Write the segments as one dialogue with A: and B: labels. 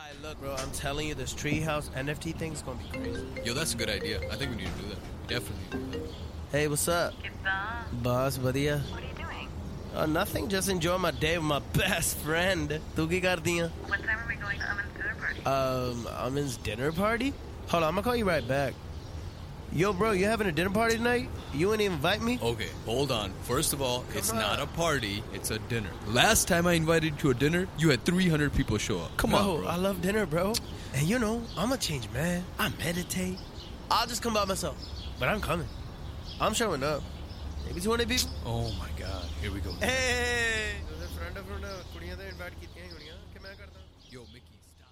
A: Look, bro, I'm telling you, this Treehouse NFT thing is gonna be crazy.
B: Yo, that's a good idea. I think we need to do that. Definitely do that.
A: Hey, what's up? Boss, buddiya.
C: What are you doing?
A: Nothing, just enjoying my day with my best friend. Tu ki kardi hai?
C: What time are we going to Amin's dinner party?
A: Amin's dinner party? Hold on, I'm gonna call you right back. Yo, bro, you having a dinner party tonight? You ain't invite me?
B: Okay, hold on. First of all, it's not a party, it's a dinner. Last time I invited you to a dinner, you had 300 people show up. Come on, bro.
A: I love dinner, bro. And you know, I'm a changed man. I meditate. I'll just come by myself. But I'm coming. I'm showing up. Maybe 200 people.
B: Oh my God, here we go.
A: Hey!
B: Yo, Mickey, stop.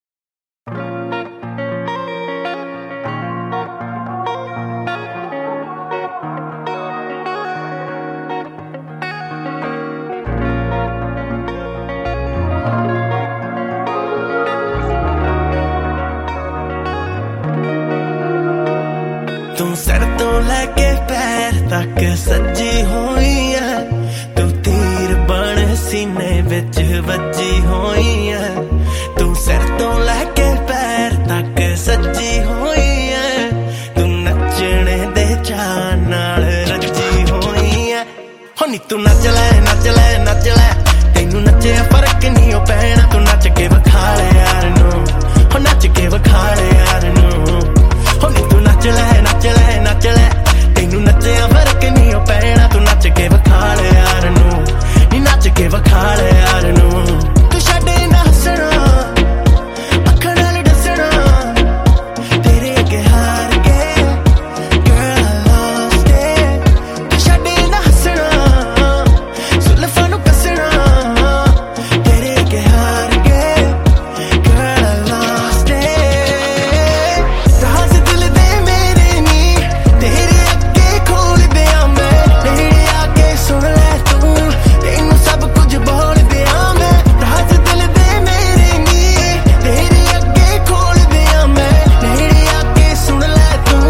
A: ਤੂੰ ਸਿਰ ਤੋਂ ਲੈ ਕੇ ਪੈਰ ਤੱਕ ਸੱਜੀ ਹੋਈ ਐ ਤੂੰ ਤੀਰ ਬਣ ਸੀਨੇ ਵਿੱਚ ਵੱਜੀ ਹੋਈ ਐ ਤੂੰ ਸਿਰ ਤੋਂ ਲੈ ਕੇ ਪੈਰ ਤੱਕ ਸੱਜੀ ਹੋਈ ਐ ਤੂੰ ਨੱਚਣੇ ਦੇ ਚਾਅ ਨਾਲ ਰੱਜੀ ਹੋਈ ਐ ਹੋ ਨੀ ਤੂੰ ਨੱਚ ਲੈ ਨੱਚ ਲੈ ਨੱਚ ਲੈ ਤੈਨੂੰ ਨੱਚਿਆ ਫਰਕ ਨਹੀਂ ਓ ਪੈਣਾ ਤੂੰ ਨੱਚ ਕੇ ਵਿਖਾ ਲੈ ਯਾਰ ਨੂੰ ਹੋ ਨੱਚ ਕੇ ਵਿਖਾ ਲੈ ਯਾਰ ਨੂੰ ਹੋ ਨੀ ਤੂੰ ਨੱਚ ਲੈ ਨੱਚ ਲੈ ਨੱਚ ਲੈ ਤੈਨੂੰ ਨੱਚਿਆ ਫਰਕ ਨਹੀਂ ਓ ਪੈਣਾ ਤੂੰ ਨੱਚ ਕੇ ਵਿਖਾ ਲੈ ਯਾਰ ਨੂੰ ਨੀ ਨੱਚ ਕੇ ਵਿਖਾ ਲੈ ਯਾਰ ਨੂੰ ਤੂੰ ਛੱਡੇ ਨਾ ਹੱਸਣਾ ਅੱਖਾਂ ਨਾਲ ਦੱਸਣਾ ਤੇਰੇ ਅੱਗੇ ਹਾਰ ਕੇ girl I lost it ਤੂੰ ਛੱਡੇ ਨਾ ਹੱਸਣਾ ਸੁਲਫਾਂ ਨੂੰ ਕੱਸਣਾ ਤੇਰੇ ਅੱਗੇ ਹਾਰ ਕੇ girl I lost it ਰਾਜ਼ ਦਿਲ ਦੇ ਮੇਰੇ ਨੀ ਤੇਰੇ ਅੱਗੇ ਖੋਲ ਦਿਆਂ ਮੈਂ ਨੇੜੇ ਆ ਕੇ ਸੁਣ ਲੈ ਤੂੰ ਤੈਨੂੰ ਸਭ ਕੁਝ ਬੋਲ ਦਿਆਂ ਮੈਂ ਰਾਜ਼ ਦਿਲ ਦੇ ਮੇਰੇ ਨੀ ਤੇਰੇ ਅੱਗੇ ਖੋਲ ਦਿਆਂ ਮੈਂ ਨੇੜੇ ਆ ਕੇ ਸੁਣ ਲੈ ਤੂੰ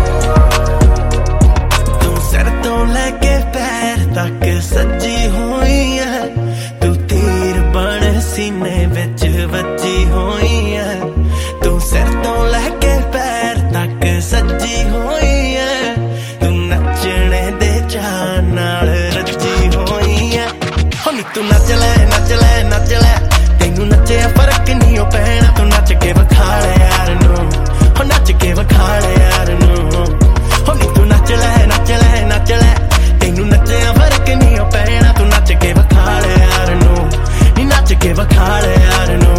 A: ਤੂੰ ਸਿਰ ਤੋਂ ਲੈ ਕੇ ਪੈਰ ਤੱਕ ਸੱਜੀ ਹੋਈ ਐ ਤੂੰ ਤੀਰ ਬਣ ਸੀਨੇ ਵਿੱਚ ਵੱਜੀ ਹੋਈ ਐ ਤੂੰ ਸਿਰ ਤੋਂ ਲੈ ਕੇ ਪੈਰ ਤੱਕ ਸੱਜੀ ਹੋਈ ਐ ਤੂੰ ਨੱਚਣੇ ਦੇ ਚਾਅ ਨਾਲ ਰੱਜੀ ਹੋਈ ਐ ਹੋ ਨੀ ਤੂੰ ਨੱਚ ਲੈ ਨੱਚ ਲੈ ਨੱਚ ਲੈ ਤੈਨੂੰ ਨੱਚਿਆ ਫਰਕ ਨਹੀਂ ਓ ਪੈਣਾ ਤੂੰ ਨੱਚ ਕੇ ਵਿਖਾ ਲੈ ਯਾਰ ਨੂੰ ਹੋ ਨੱਚ ਕੇ ਵਿਖਾ ਲੈ ਯਾਰ ਨੂੰ ਹੋ ਨੀ ਤੂੰ ਨੱਚ ਲੈ ਨੱਚ ਲੈ ਨੱਚ ਲੈ ਤੈਨੂੰ ਨੱਚਿਆ ਫਰਕ ਨਹੀਂ ਓ ਪੈਣਾ ਤੂੰ ਨੱਚ ਕੇ ਵਿਖਾ ਲੈ ਯਾਰ ਨੂੰ ਨੀ ਨੱਚ ਕੇ ਵਿਖਾ ਲੈ ਯਾਰ ਨੂੰ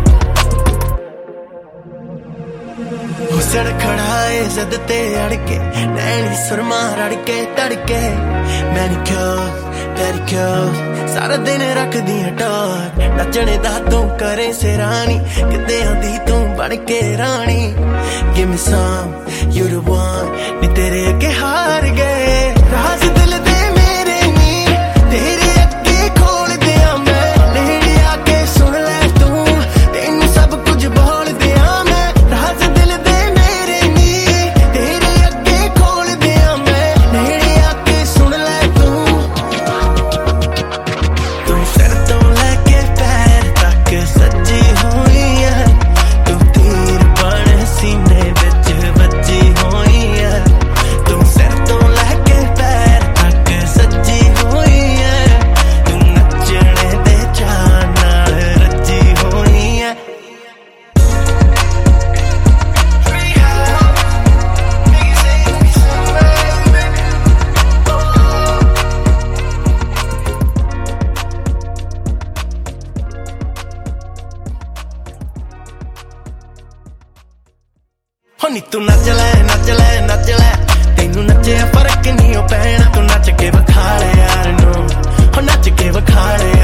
A: ਹੁਸਨ ਖੜਾ ਏ ਜ਼ਦ ਤੇ ਅੜ ਕੇ ਨੈਣੀ ਸੁਰਮਾ ਰੜ ਕੇ ਤੜਕੇ ਮੈਨੀਕਿਉਰ ਪੈਡੀਕਿਉਰ ਸਾਰਾ ਦਿਨ ਰੱਖਦੀਆਂ ਟੋਰ ਨੱਚਣੇ ਦਾ ਤੂੰ ਕਰੇ ਸੇਰਾਨੀ ਕਿਤੇ ਆਂਦੀ ਤੂੰ ਬਣ ਕੇ ਰਾਣੀ Give me some, you the one ਨੀ ਤੇਰੇ ਅੱਗੇ ਹਾਰ ਗਏ ਰਾਜ਼ ਦਿਲ ਦੇ ਮੇਰੇ ਨੀ ਤੇਰੇ ਅੱਗੇ ਖੋਲ ਦਿਆਂ ਮੈਂ ਨੇੜੇ ਆ ਕੇ ਸੁਣ ਲੈ ਤੂੰ ਤੈਨੂੰ ਸਭ ਕੁਝ ਬੋਲ ਦਿਆਂ ਮੈਂ ਰਾਜ਼ ਦਿਲ ਦੇ ਮੇਰੇ ਨੀ ਤੇਰੇ ਅੱਗੇ ਖੋਲ ਦਿਆਂ ਮੈਂ ਨੇੜੇ ਆ ਕੇ ਸੁਣ ਲੈ ਤੂੰ ਤੂੰ ਸਿਰ ਤੋਂ ਲੈ ਕੇ ਪੈਰ ਤੱਕ ਸੱਜੀ ਹੋਈ ਐ ਤੂੰ ਤੀਰ ਬਣ ਸੀਨੇ ਵਿੱਚ ਵੱਜੀ ਹੋਈ ਐ ਤੂੰ ਸਿਰ ਤੋਂ ਲੈ ਕੇ ਪੈਰ ਤੱਕ ਸੱਜੀ ਹੋਈ ਐ ਤੂੰ ਨੱਚਣੇ ਦੇ ਚਾਅ ਨਾਲ ਰੱਜੀ ਹੋਈ ਐ ਹੋ ਨੀ ਤੂੰ ਨੱਚ ਲੈ ਨੱਚ ਲੈ ਨੱਚ ਲੈ ਤੈਨੂੰ ਨੱਚਿਆ ਫਰਕ ਨਹੀਂ ਓ ਪੈਣਾ ਤੂੰ ਨੱਚ ਕੇ ਵਿਖਾ ਲੈ ਯਾਰ ਨੂੰ ਹੋ ਨੱਚ ਕੇ ਵਿਖਾ ਲੈ